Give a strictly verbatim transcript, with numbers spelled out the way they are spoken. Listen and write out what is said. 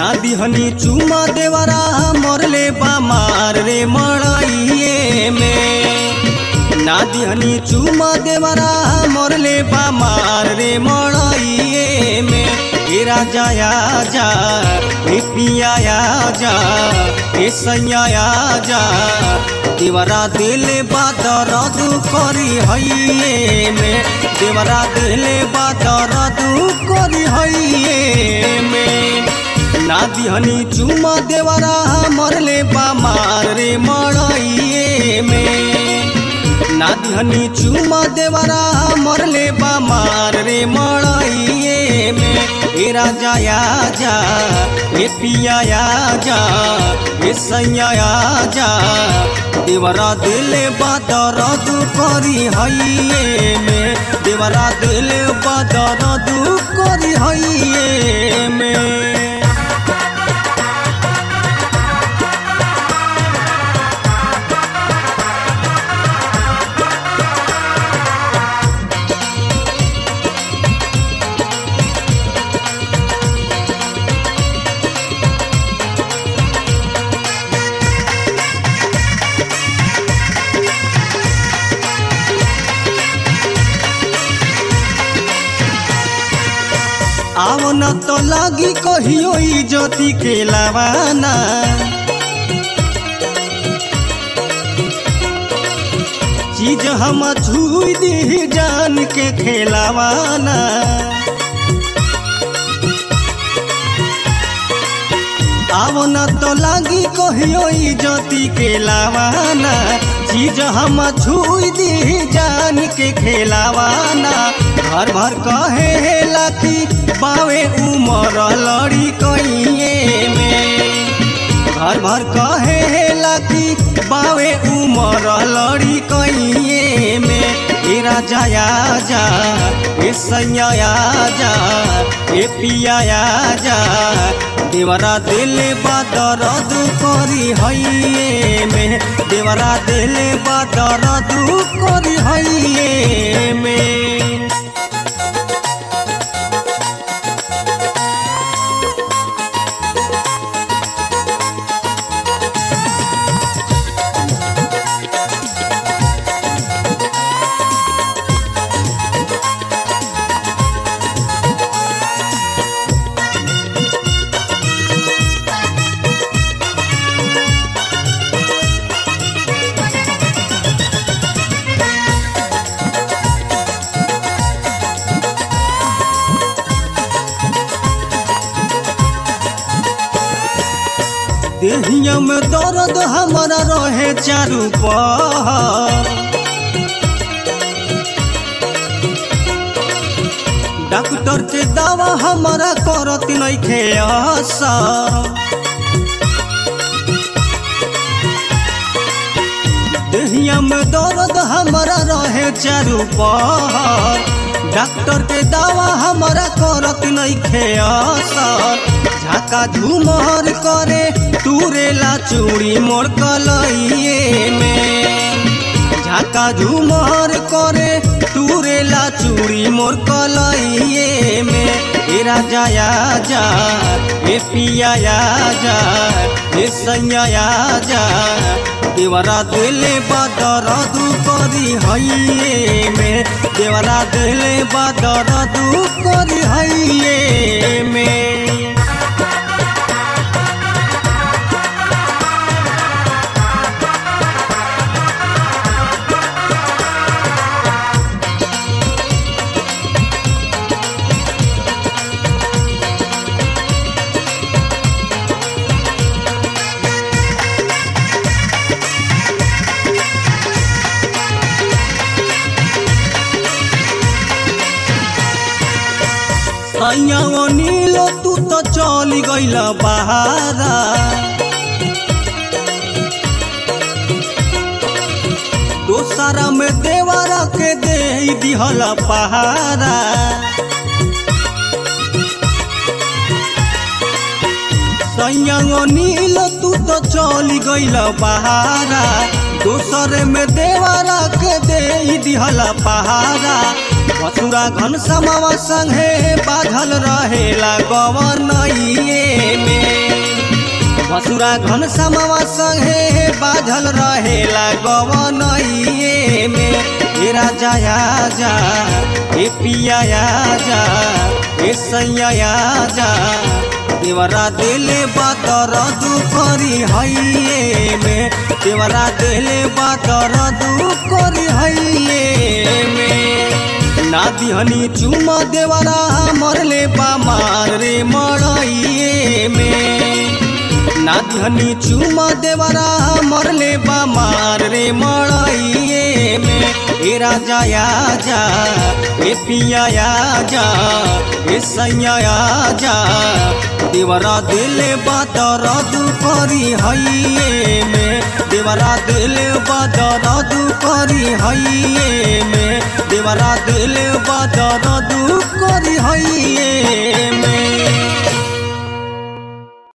ना दिहनी चुमा देवरा मरले बामार रे मड़ाइए में। ना दिहनी चुमा देवरा मरले बामार रे मड़ाइए में। ए राजा आजा, ए पिया आजा, ए सैया आजा, देवरा दिले बादरद करी हइए में। देवरा दिले बादरद करी हइए में। ना दिहनी चुमा देवरा मरले बामार रे मड़ाइए में। ना दिहनी चुमा देवरा मरले बामार रे मड़ाइए में। ए राजा आजा, ए पिया आजा, ए सैया आजा, देवरा दिले बादरद करी हइए में। देवरा दिले बादरद करी हइए में। आओ न तो लागी कहियो इज्जती के लावाना। चीज हम छुई दी जान के खेलावाना। आओ न तो लागी कहियो इज्जती के लावाना। चीज हम छुई दी जान के खेलावाना। घर भर कहे लाखी बावे उमर लड़ी कइए में। घर भर कहे लाखी बावे उमर लड़ी कइए में। ए राजा आजा, ए सैया आजा, ए पिया आजा, देवरा दिले बादरद करी हइए में। देवरा दिले बादरद करी हइए में। देहिया में दर्द हमारा रहे चारू पहर। डॉक्टर के दवा हमारा करत नइखे असर। देहिया में दर्द हमारा रहे चारू पहर। डॉक्टर के दवा हमारा करत नइखे असर। झाका झूमर करे तुरेला चूड़ी मोर कलइए में। झाका झूमर करे तुरेला चूड़ी मोर कलइए में। ए राजा आजा, ए पिया आजा, ए सैया आजा, देवरा दिले बादरद करी हइए में। देवरा दिले बादरद करी हइए में। सैया नील तू तो चली गइल बहारा। दोसरा में देवरा के दे दिहल पहारा। सैया नील तू तो चली गइल बहारा। दोसरे में देवरा के दे दिहल पहारा। भसुरा घन समावा संगे बाझल रहेला गवनइए में भसुरा घन समावा संगे बाझल रहेला गवनइए में ए राजा आजा ए पिया आजा ए सैया आजा देवरा दिले बातर दुखरी हइए में देवरा दिले बातर दुखरी हइए में ना दिहनी चुमा देवरा मरले बामार रे मड़इए में ना दिहनी चुमा देवरा मरले बामार रे मड़इए में ए राजा आजा ए पिया आजा ए सैया आजा देवरा दिले बातर दुखरी हइए में देवरा दिले बातर दुखरी हइए में देवरा दिले बातर दुखरी हइए में।